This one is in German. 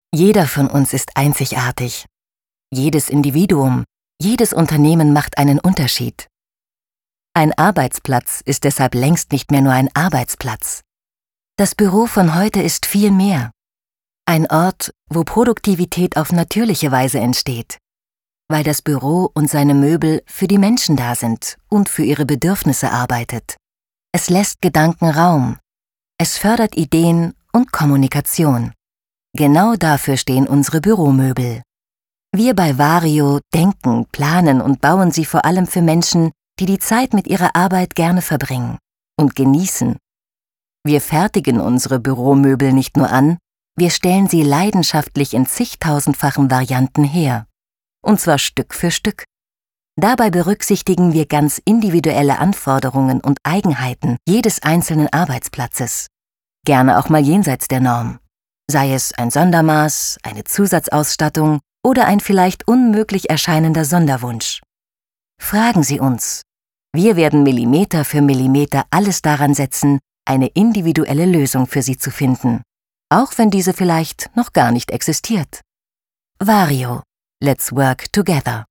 Jeder von uns ist einzigartig. Jedes Individuum, jedes Unternehmen macht einen Unterschied. Ein Arbeitsplatz ist deshalb längst nicht mehr nur ein Arbeitsplatz. Das Büro von heute ist viel mehr. Ein Ort, wo Produktivität auf natürliche Weise entsteht, weil das Büro und seine Möbel für die Menschen da sind und für ihre Bedürfnisse arbeitet. Es lässt Gedanken Raum. Es fördert Ideen und Kommunikation. Genau dafür stehen unsere Büromöbel. Wir bei Vario denken, planen und bauen sie vor allem für Menschen, die die Zeit mit ihrer Arbeit gerne verbringen und genießen. Wir fertigen unsere Büromöbel nicht nur an, wir stellen sie leidenschaftlich in zigtausendfachen Varianten her. Und zwar Stück für Stück. Dabei berücksichtigen wir ganz individuelle Anforderungen und Eigenheiten jedes einzelnen Arbeitsplatzes. Gerne auch mal jenseits der Norm. Sei es ein Sondermaß, eine Zusatzausstattung oder ein vielleicht unmöglich erscheinender Sonderwunsch. Fragen Sie uns. Wir werden Millimeter für Millimeter alles daran setzen, eine individuelle Lösung für Sie zu finden, auch wenn diese vielleicht noch gar nicht existiert. Vario. Let's work together.